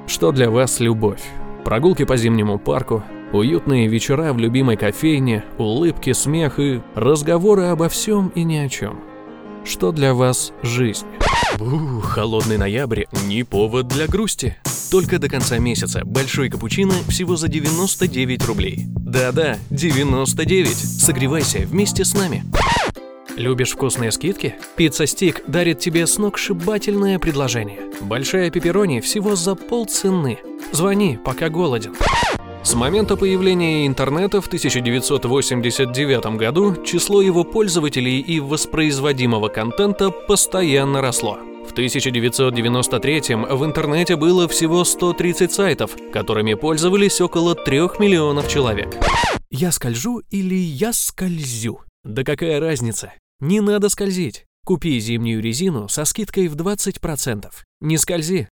Что для вас любовь? Прогулки по зимнему парку, уютные вечера в любимой кофейне, улыбки, смех и разговоры обо всем и ни о чем. Что для вас жизнь? Холодный ноябрь – не повод для грусти. Только до конца месяца большой капучино всего за 99 рублей. Да-да, 99. Согревайся вместе с нами. Любишь вкусные скидки? Пицца Стик дарит тебе сногсшибательное предложение. Большая пепперони всего за полцены. Звони, пока голоден. С момента появления интернета в 1989 году число его пользователей и воспроизводимого контента постоянно росло. В 1993 в интернете было всего 130 сайтов, которыми пользовались около 3 миллионов человек. Я скольжу или я скользю? Да какая разница? Не надо скользить. Купи зимнюю резину со скидкой в 20%. Не скользи,